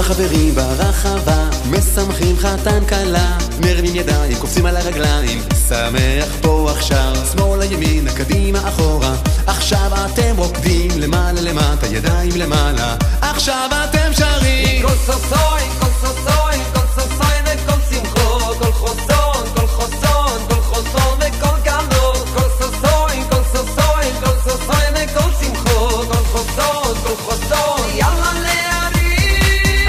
החברים ברחבה משמחים חתן כלה, מרימים ידיים, קופצים על הרגליים, שמח פה עכשיו, שמאלה ימינה, קדימה אחורה. עכשיו אתם רוקדים, למעלה למטה, ידיים למעלה. עכשיו אתם שרים כל סוסוי, כל סוסוי, כל סוסוי וכל שמחו, כל חוסון, כל חוסון, כל חוסון וכל גנות. כל סוסוי, כל סוסוי, כל סוסוי וכל שמחו, כל חוסון, כל חוסון, יאללה להרים.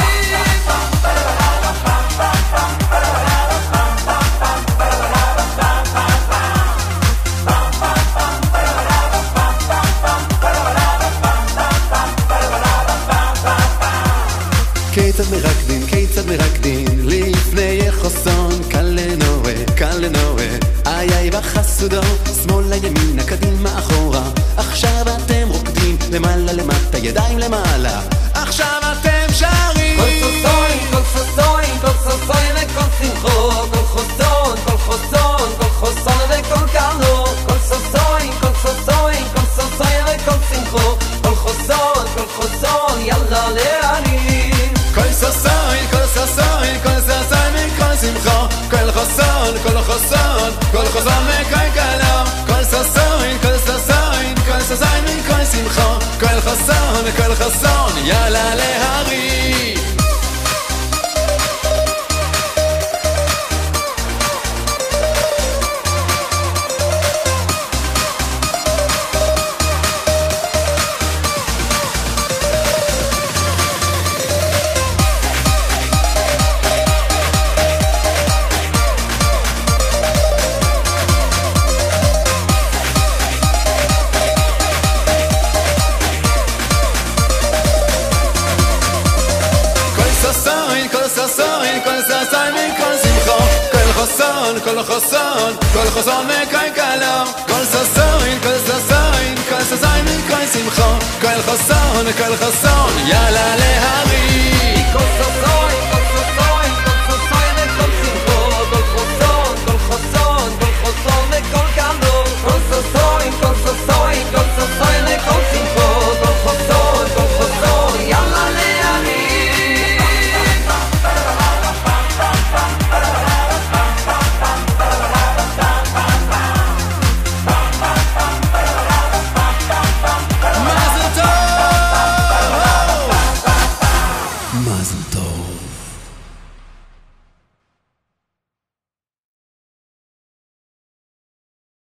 כיצד מרקדים לפני חוסון, קלנואה, קלנואה, איי בחסודו, שמאלה ימינה, קדימה אחורה. עכשיו אתם רוקדים, למעלה למטה, ידיים למעלה. עכשיו אתם שרים כל סוסוי, כל סוסוי, כל סוסוי וכל שמחו, כל חוסון, כל חוסון, כל חוסון וכל גנות. כל סוסוי, כל סוסוי, כל סוסוי וכל שמחו, כל חוסון, כל חוסון, יאללה להרים. כל סוסוי, כל סוסוי, כל סוסוי מכל שמחו, כל חוסון, כל חוסון, כל חוסון מכל גנות. כל סוסוי, כל סוסוי, כל סוסוי מכל שמחו, כל חוסון, כל חוסון, יאללה להרים. כל חוסון, כל חוסון מכל גלו. כל סוסוין, כל סוסוין, כל סוסוין מכל שמחו, כל חוסון, כל חוסון, יאללה להרים.